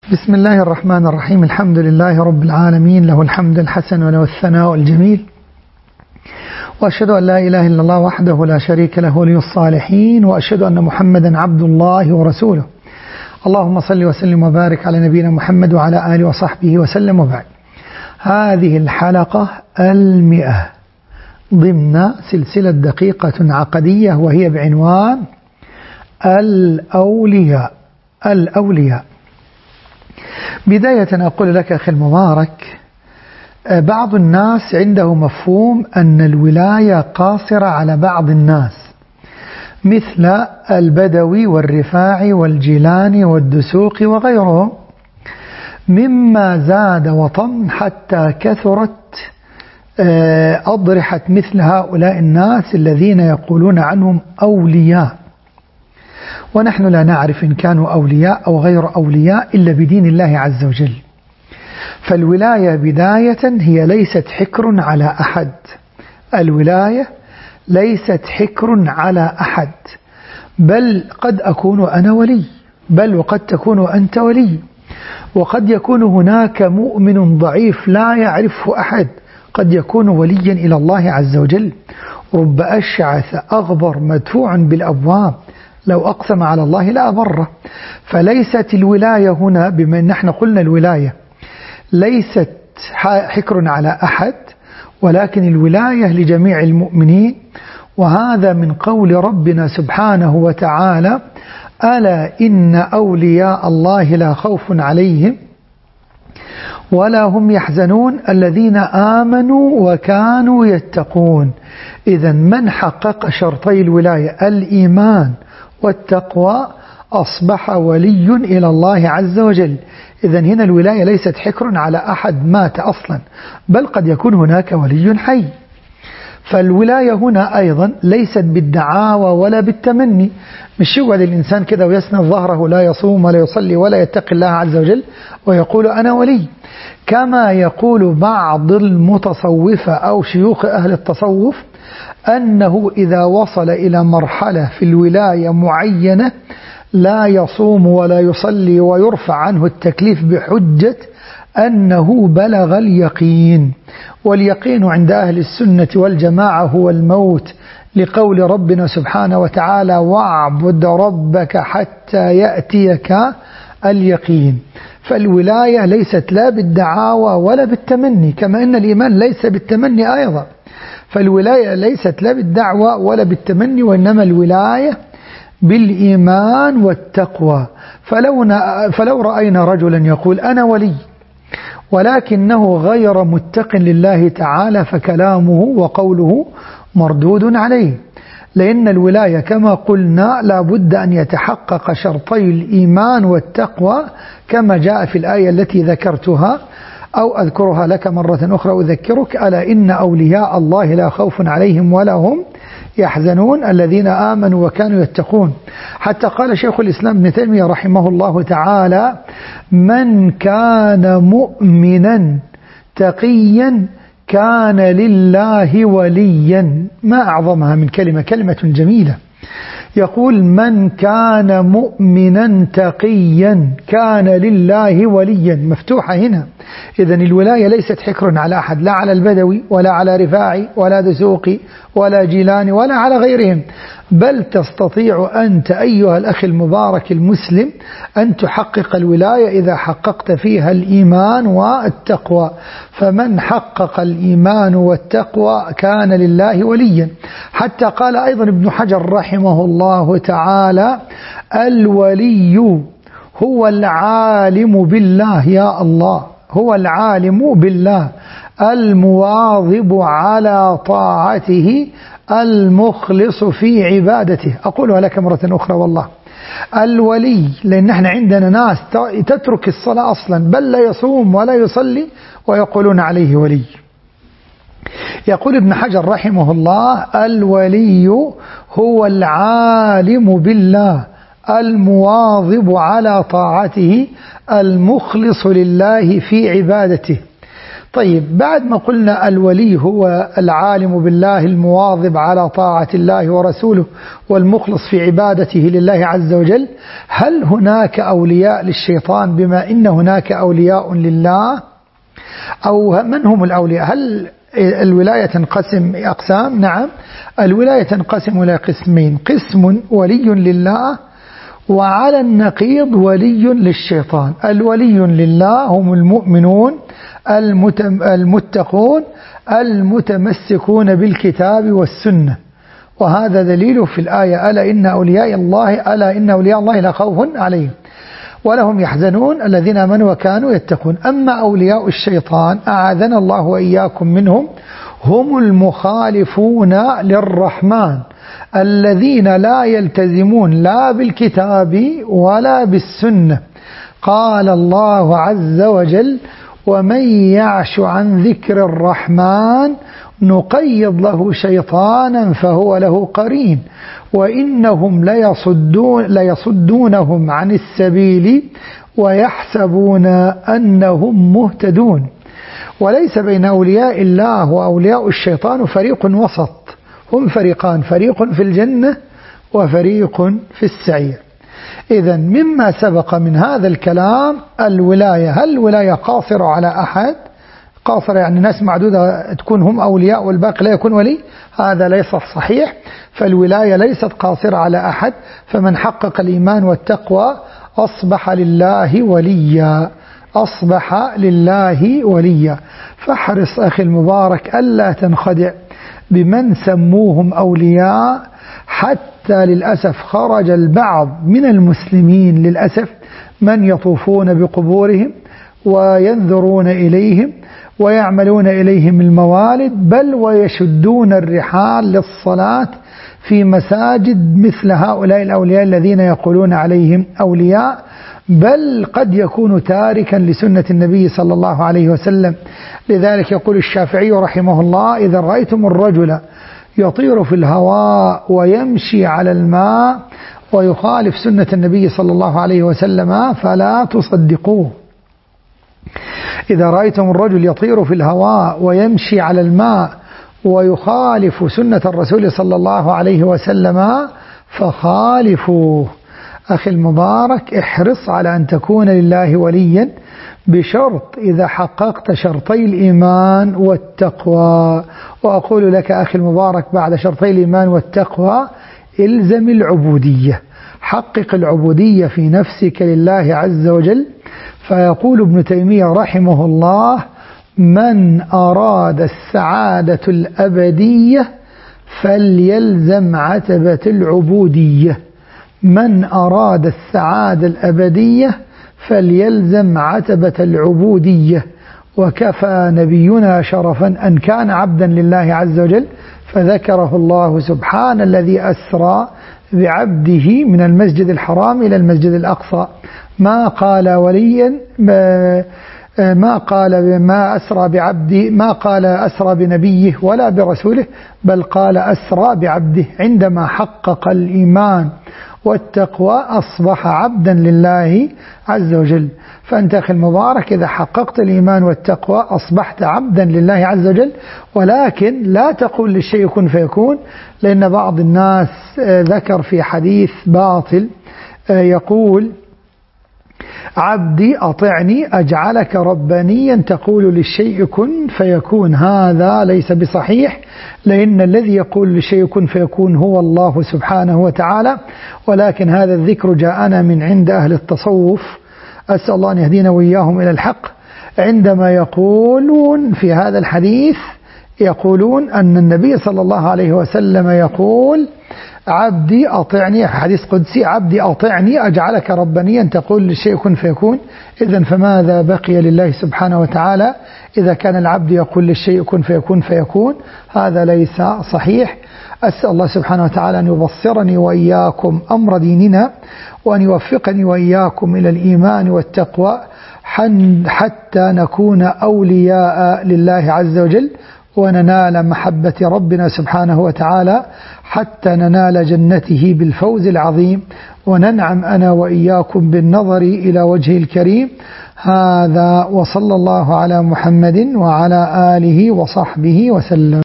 بسم الله الرحمن الرحيم. الحمد لله رب العالمين، له الحمد الحسن وله الثناء الجميل، وأشهد أن لا إله إلا الله وحده لا شريك له ولي الصالحين، وأشهد أن محمدا عبد الله ورسوله. اللهم صل وسلم وبارك على نبينا محمد وعلى آله وصحبه وسلم. وبعد، هذه الحلقة 100 ضمن سلسلة دقيقة عقدية، وهي بعنوان الأولياء. بداية أقول لك أخي المبارك، بعض الناس عنده مفهوم أن الولاية قاصرة على بعض الناس، مثل البدوي والرفاعي والجيلاني والدسوقي وغيرهم، مما زاد وطم حتى كثرت أضرحت مثل هؤلاء الناس الذين يقولون عنهم أولياء، ونحن لا نعرف إن كانوا أولياء أو غير أولياء إلا بدين الله عز وجل. فالولاية بداية هي ليست حكر على أحد، الولاية ليست حكر على أحد، بل قد أكون أنا ولي، بل وقد تكون أنت ولي، وقد يكون هناك مؤمن ضعيف لا يعرفه أحد قد يكون وليا إلى الله عز وجل. رب أشعث أغبر مدفوع بالأبواب لو أقسم على الله لا أبره. فليست الولاية هنا، بما أن احنا قلنا الولاية ليست حكر على أحد، ولكن الولاية لجميع المؤمنين، وهذا من قول ربنا سبحانه وتعالى: ألا إن أولياء الله لا خوف عليهم ولا هم يحزنون الذين آمنوا وكانوا يتقون. إذن من حقق شرطي الولاية الإيمان والتقوى أصبح ولي إلى الله عز وجل. إذن هنا الولاية ليست حكر على أحد مات أصلا، بل قد يكون هناك ولي حي. فالولاية هنا أيضا ليست بالدعاوى ولا بالتمني، مش يقعد الإنسان كذا ويسند ظهره لا يصوم ولا يصلي ولا يتقي الله عز وجل ويقول أنا ولي، كما يقول بعض المتصوفة أو شيوخ أهل التصوف أنه إذا وصل إلى مرحلة في الولاية معينة لا يصوم ولا يصلي ويرفع عنه التكليف بحجة أنه بلغ اليقين. واليقين عند أهل السنة والجماعة هو الموت، لقول ربنا سبحانه وتعالى: واعبد ربك حتى يأتيك اليقين. فالولاية ليست لا بالدعاوى ولا بالتمني، كما أن الإيمان ليس بالتمني أيضا. فالولاية ليست لا بالدعوة ولا بالتمني، وإنما الولاية بالإيمان والتقوى. فلو رأينا رجلا يقول أنا ولي ولكنه غير متق لله تعالى، فكلامه وقوله مردود عليه، لأن الولاية كما قلنا لا بد أن يتحقق شرطي الإيمان والتقوى، كما جاء في الآية التي ذكرتها أو أذكرها لك مرة أخرى أذكرك: ألا إن أولياء الله لا خوف عليهم ولا هم يحزنون الذين آمنوا وكانوا يتقون. حتى قال شيخ الإسلام ابن تيمية رحمه الله تعالى: من كان مؤمنا تقيا كان لله وليا. ما أعظمها من كلمة جميلة. يقول: من كان مؤمنا تقيا كان لله وليا، مفتوحة هنا. إذن الولاية ليست حكر على أحد، لا على البدوي ولا على رفاعي ولا دسوقي ولا جيلاني ولا على غيرهم، بل تستطيع أنت أيها الأخ المبارك المسلم أن تحقق الولاية إذا حققت فيها الإيمان والتقوى. فمن حقق الإيمان والتقوى كان لله وليا. حتى قال أيضا ابن حجر رحمه الله تعالى: الولي هو العالم بالله، يا الله، هو العالم بالله المواظب على طاعته المخلص في عبادته. أقولها لك مرة أخرى والله: الولي، لأن احنا عندنا ناس تترك الصلاة أصلا، بل لا يصوم ولا يصلي ويقولون عليه ولي. يقول ابن حجر رحمه الله: الولي هو العالم بالله المواظب على طاعته المخلص لله في عبادته. طيب، بعد ما قلنا الولي هو العالم بالله المواظب على طاعة الله ورسوله والمخلص في عبادته لله عز وجل، هل هناك أولياء للشيطان بما إن هناك أولياء لله؟ أو من هم الأولياء؟ هل الولاية تنقسم أقسام؟ نعم، الولاية تنقسم إلى قسمين: قسم ولي لله، وعلى النقيض ولي للشيطان. الولي لله هم المؤمنون المتقون المتمسكون بالكتاب والسنة، وهذا دليله في الآية: ألا إن أولياء الله لا خوف عليهم ولا هم يحزنون الذين آمنوا وكانوا يتقون. أما أولياء الشيطان أعاذنا الله وإياكم منهم، هم المخالفون للرحمن الذين لا يلتزمون لا بالكتاب ولا بالسنة. قال الله عز وجل: ومن يعش عن ذكر الرحمن نقيض له شيطانا فهو له قرين وإنهم ليصدونهم عن السبيل ويحسبون أنهم مهتدون. وليس بين أولياء الله وأولياء الشيطان فريق وسط، هم فريقان: فريق في الجنة وفريق في السعير. إذن مما سبق من هذا الكلام الولاية، هل الولاية قاصرة على أحد؟ قاصرة يعني ناس معدودة تكون هم أولياء والباقي لا يكون ولي؟ هذا ليس صحيح. فالولاية ليست قاصرة على أحد، فمن حقق الإيمان والتقوى أصبح لله وليا، أصبح لله وليا. فاحرص أخي المبارك ألا تنخدع بمن سموهم أولياء، حتى للأسف خرج البعض من المسلمين للأسف من يطوفون بقبورهم وينذرون إليهم ويعملون إليهم الموالد، بل ويشدون الرحال للصلاة في مساجد مثل هؤلاء الأولياء الذين يقولون عليهم أولياء، بل قد يكون تاركا لسنة النبي صلى الله عليه وسلم. لذلك يقول الشافعي رحمه الله: إذا رأيتم الرجل يطير في الهواء ويمشي على الماء ويخالف سنة النبي صلى الله عليه وسلم فلا تصدقوه. إذا رأيتم الرجل يطير في الهواء ويمشي على الماء ويخالف سنة الرسول صلى الله عليه وسلم فخالفوه. أخي المبارك، احرص على أن تكون لله وليا بشرط إذا حققت شرطي الإيمان والتقوى. وأقول لك أخي المبارك بعد شرطي الإيمان والتقوى إلزم العبودية، حقق العبودية في نفسك لله عز وجل. فيقول ابن تيمية رحمه الله: من أراد السعادة الأبدية فليلزم عتبة العبودية. من أراد السعادة الأبدية فليلزم عتبة العبودية. وكفى نبينا شرفا أن كان عبدا لله عز وجل، فذكره الله سبحانه الذي أسرى بعبده من المسجد الحرام إلى المسجد الأقصى. ما قال وليا، ما قال ما أسرى بعبده، ما قال أسرى بنبيه ولا برسوله، بل قال أسرى بعبده. عندما حقق الإيمان والتقوى أصبح عبدا لله عز وجل. فأنت أخي المبارك إذا حققت الإيمان والتقوى أصبحت عبدا لله عز وجل. ولكن لا تقول للشيء كن فيكون، لأن بعض الناس ذكر في حديث باطل يقول: عبدي أطعني أجعلك ربانيا تقول للشيء كن فيكون. هذا ليس بصحيح، لأن الذي يقول للشيء كن فيكون هو الله سبحانه وتعالى. ولكن هذا الذكر جاءنا من عند أهل التصوف، أسأل الله أن يهدينا وإياهم إلى الحق، عندما يقولون في هذا الحديث يقولون أن النبي صلى الله عليه وسلم يقول: عبدي أطعني، حديث قدسي: عبدي أطعني أجعلك ربانيا تقول للشيء كن فيكون. إذن فماذا بقي لله سبحانه وتعالى إذا كان العبد يقول للشيء كن فيكون فيكون؟ هذا ليس صحيح. أسأل الله سبحانه وتعالى أن يبصرني وإياكم أمر ديننا، وأن يوفقني وإياكم إلى الإيمان والتقوى حتى نكون أولياء لله عز وجل، وننال محبة ربنا سبحانه وتعالى حتى ننال جنته بالفوز العظيم، وننعم أنا وإياكم بالنظر إلى وجهه الكريم. هذا وصلى الله على محمد وعلى آله وصحبه وسلم.